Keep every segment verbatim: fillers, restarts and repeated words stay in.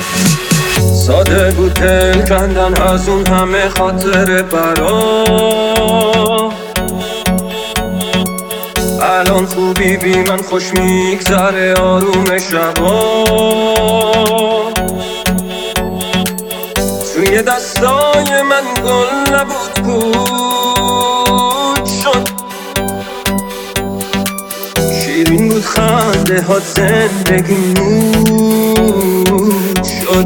ساده بود دل کندن از اون همه خاطر برا. الان خوبی بی من خوش میگذره آروم شبا. توی دستای من گل نبود پود شد. شیرین بود خنده ها زندگی نور شد.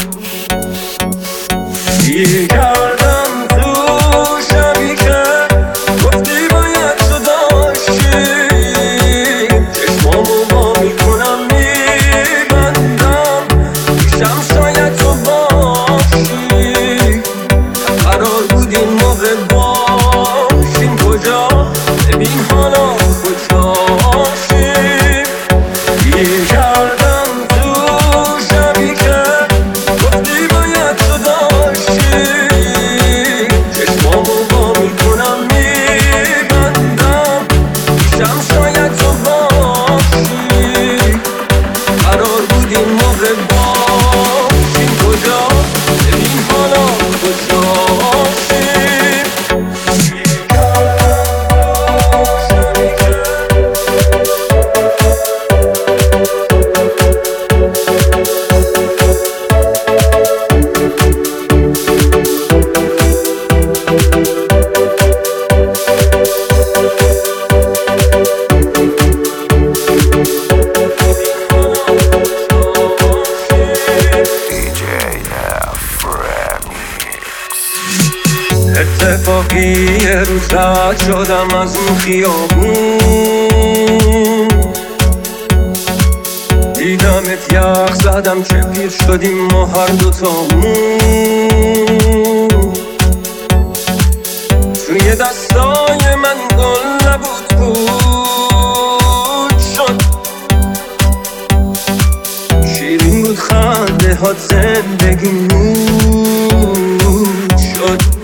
گیر کردم تو شبی که گفتی باید تو داشتی. چشمامو با میکنم میبندم پیشم شاید تو باشی. قرار بود این موقع باشیم کجا ببین حالا کجاشیم. گیر کردم تو شبی که گفتی باید تو داشتی. چشمامو با میکنم میبندم پیشم شاید تو باشی. قرار بود این موقع باشیم کجا ببین حالا کجاشیم. اتفاقی یه روز رد شدم از اون خیابون. دیدمت یخ زدم که پیر شدیم ما هر دوتامون. توی دستای من گل نبود پود شد. شیرین بود خنده ها زندگی نور شد.